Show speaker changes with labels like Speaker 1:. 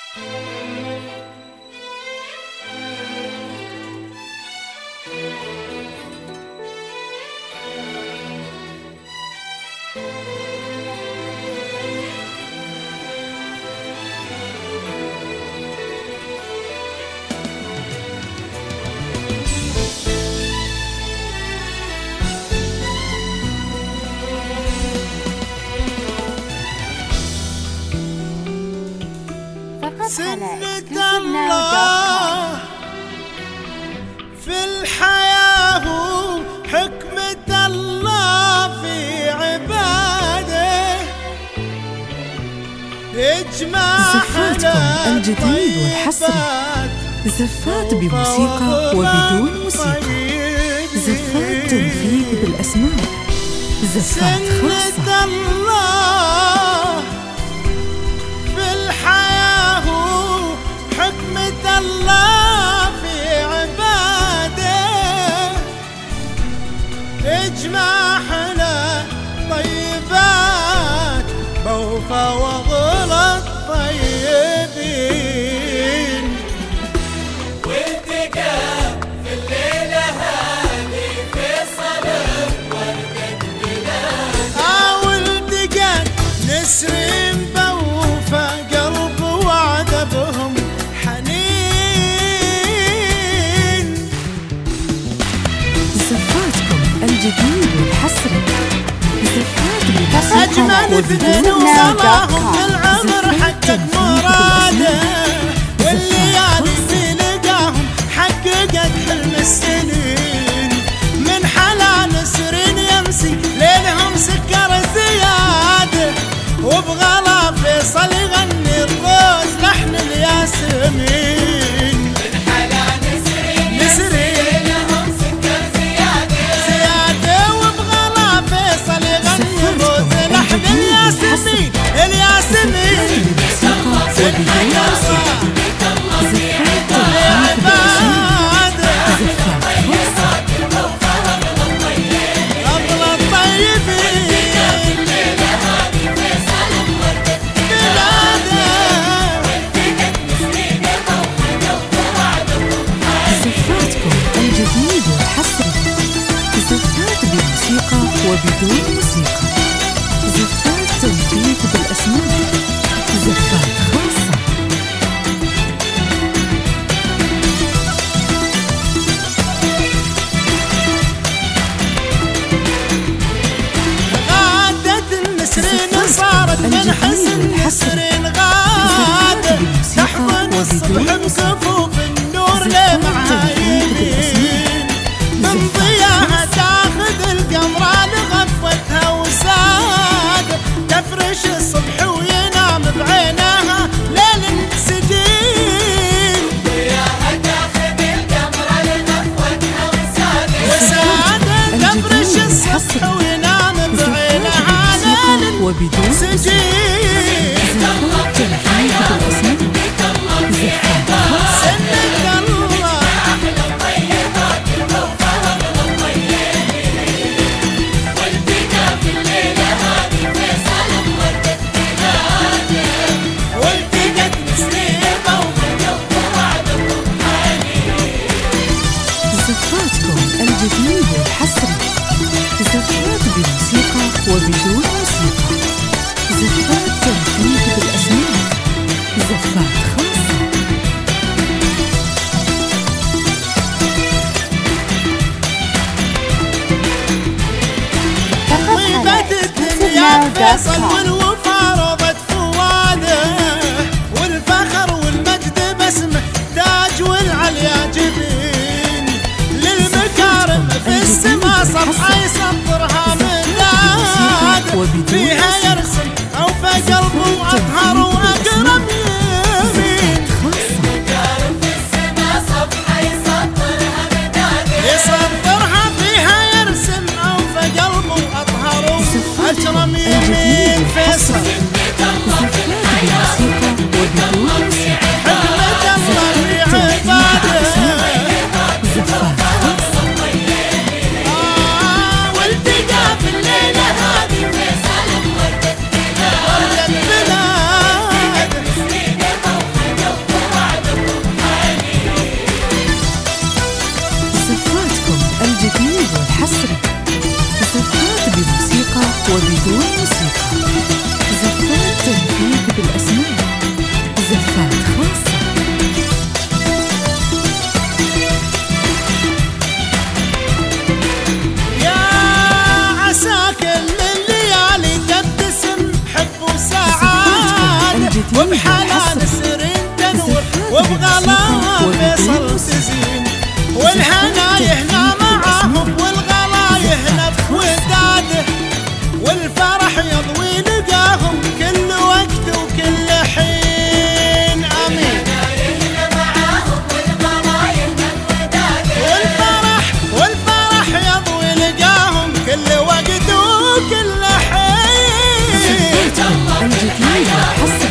Speaker 1: سنة الله في الحياة وحكمة الله في عباده
Speaker 2: زفاتكم الجديد والحصري، زفات بموسيقى وبدون موسيقى، زفات تنفيذ بالأسماء، زفات خاصة.
Speaker 1: حكمة الله في عباده اجمع حلا طيبات بوفى وغلط طيبين،
Speaker 3: والتقى في الليلة هذه في صلاة وردة بلاد.
Speaker 1: والتقى نسرين بوفى قلب وعذبهم
Speaker 2: الجديد والحصري، زفات
Speaker 1: أجمل اثنين وصلاهم للعمر حقق مراده، والليالي في لقاهم حققت حلم السنين، من حلا نسرين يمسي ليلهم سكر زياده، وبغلا فيصل يغني الروز لحن الياسمين.
Speaker 3: من حلا نسرين
Speaker 2: وبدون موسيقى، زفات تنفيذ بالأسماء، زفات خاصة.
Speaker 1: غادت النسرين صارت من حسن نسرين غادت تحضن الصبح بصفوف النور لمعايبين، من ضياها تاخذ القمرة لغفوتها وساد، تفرش الصبح وينام بعينها ليل سجين،
Speaker 3: ضياها تاخذ القمرة لغفوتها وساد،
Speaker 1: تفرش الصبح وينام بعينها ليل
Speaker 2: وبدون
Speaker 1: سجين.
Speaker 2: زفات تنفيذ بالأسماء، زفات خاصة. زفاتكم الجديد والحصري، زفات بموسيقى وبدون موسيقى، زفات تنفيذ بالأسماء، زفات خاصة.
Speaker 1: طيبة الدنيا فيصل والوفا رضت فواده، والفخر والمجد باسمه تاج والعليا جبين، للمكارم في السما صفحة يسطرها من داد، فيها يرسم أوفى قلب وأطهر وأقرب يمين،
Speaker 3: المكارم في السما صفحة يسطرها من داد،
Speaker 1: يسطرها فيها يرسم أوفى قلب وأطهر وأكرم يمين.
Speaker 2: الجديد
Speaker 1: وبحنان
Speaker 2: والحصري
Speaker 1: سرين تنور
Speaker 2: زفات
Speaker 1: وبغلا
Speaker 2: بالموسيقى
Speaker 1: فيصل
Speaker 2: وبدون
Speaker 1: تزين والهنا يهنا معاهم والغلا يهنا بوداده والفرح يضوي لقاهم كل وقت وكل حين آمين والفرح يضوي لقاهم كل وقت وكل حين
Speaker 2: الجديد والحصري